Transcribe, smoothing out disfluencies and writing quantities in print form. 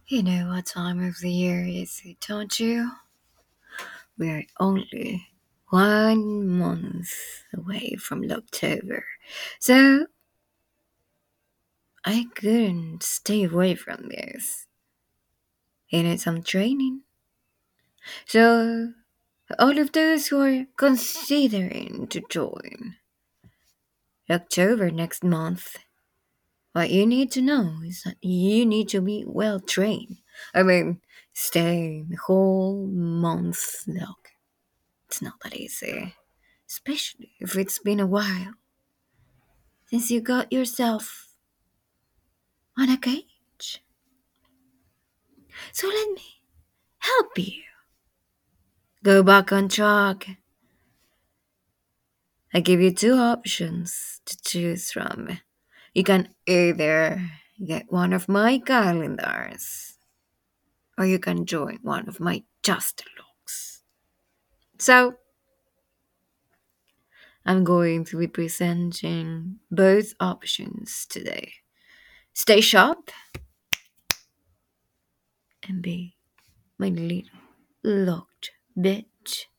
You know what time of the year is it, don't you? We're only 1 month away from October. So I couldn't stay away from this. I need some training. So all of those who are considering to join October next month, what you need to know is that you need to be well trained. I mean, stay the whole month long. It's not that easy, especially if it's been a while since you got yourself on a cage. So let me help you go back on track. I give you two options to choose from. You can either get one of my calendars or you can join one of my just logs. So I'm going to be presenting both options today. Stay sharp and be my little locked bitch.